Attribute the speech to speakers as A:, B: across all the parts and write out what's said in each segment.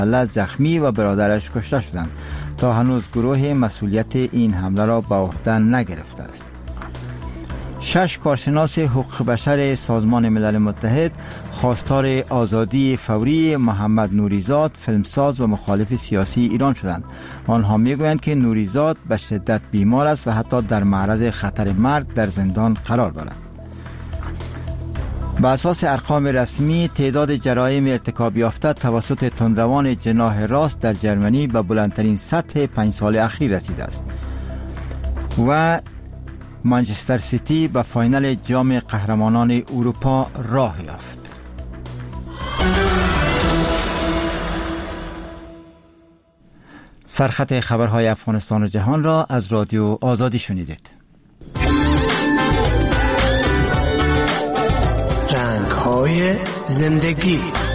A: زخمی و برادرش کشته شدند. تا هنوز گروه مسئولیت این حمله را به عهده نگرفته است. 6 کارشناس حقوق بشر سازمان ملل متحد خواستار آزادی فوری محمد نوریزاد، فیلمساز و مخالف سیاسی ایران شدند. آنها میگویند که نوریزاد به شدت بیمار است و حتی در معرض خطر مرگ در زندان قرار دارد. به اساس ارقام رسمی تعداد جرایم ارتکاب یافته توسط تندروان جناح راست در جرمنی به بلندترین سطح 5 سال اخیر رسیده است و منچستر سیتی به فاینال جام قهرمانان اروپا راه یافت. سرخط خبرهای افغانستان و جهان را از رادیو آزادی شنیدید.
B: رنگ‌های زندگی.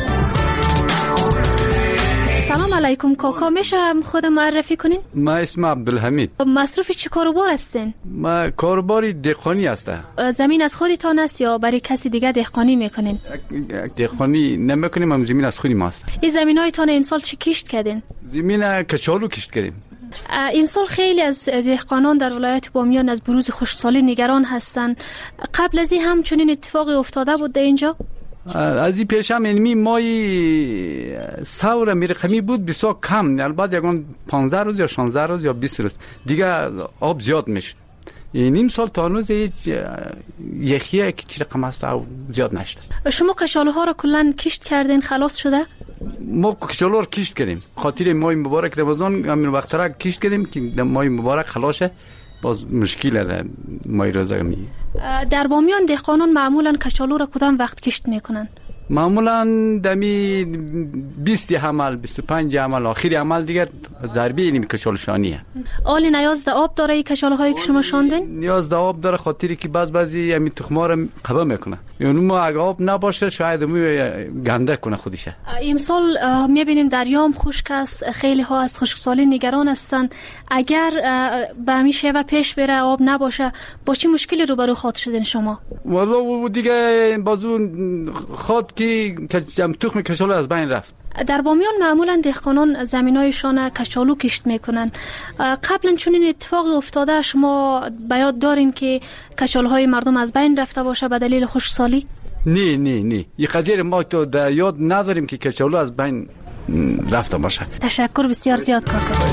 C: سلام علیکم کاکا، میشه خود معرفی کنین؟
D: ما اسم عبدالحمید.
C: مصروف چه کاروبار هستین؟
D: ما کاروباری دهقانی هستم.
C: زمین از خودتان است یا برای کسی دیگه دهقانی میکنین؟
D: دهقانی نمیکنیم، هم زمین از خودی ما است.
C: این زمینایتان امسال چی کشت کردین؟
D: زمین کچالو کشت کردیم.
C: امسال خیلی از دهقانان در ولایت بامیان از بروز خشکسالی نگران هستند. قبل از این هم چنین اتفاقی افتاده بود در اینجا؟
D: از این پیش هم اینمی مای سور رقمی بود بسیار کم، البته یکان 15 روز یا 16 روز یا 20 روز دیگه آب زیاد میشد. نیم سال تا هنوز یخیه که چی رقم هست زیاد نشد. شما
C: کشاله ها را کلن کشت کردین خلاص شده؟
D: ما کشاله ها را کشت کردیم، خاطر ماه مبارک رمضان همین وقت را کشت کردیم که ماه مبارک خلاصه، باز مشکل است ماه روزه می.
C: در بامیان دهقانان معمولا کچالو را کدام وقت کشت میکنن؟
D: معمولا دمی 20 عمل 25 عمل آخری عمل دیگه ضربه اینی کچالو شانیه.
C: آلی نیاز ده آب داره این کچالو هایی که شما شاندین؟
D: نیاز ده آب داره، خاطری که بعضی همین تخم‌ها را قبا میکنه، یعنی ما اگه آب نباشه شاید گنده کنه خودشه.
C: امسال میبینیم دریام خشک است، خیلی ها از خشکسالی نگران هستند. اگر به همین شیوه پیش بره آب نباشه با چه مشکلی روبرو خواهد شدین شما؟
D: والله دیگه بازو خود که تخم کچالو از بین رفت.
C: در بامیان معمولا دهقانان زمینایشان کچالو کشت میکنن. قبلا چون این اتفاقی افتاده شما به یاد دارین که کچالوهای مردم از بین رفته باشه به دلیل خشکسالی؟
D: نه این قدر ما تو در یاد نداریم که کچالو از بین رفته باشه.
C: تشکر بسیار زیاد کاکا.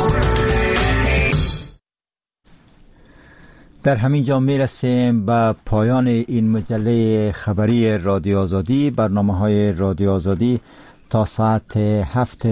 A: در همین جا میرسیم به پایان این مجله خبری رادیو آزادی. برنامه‌های رادیو آزادی تا ساعت 7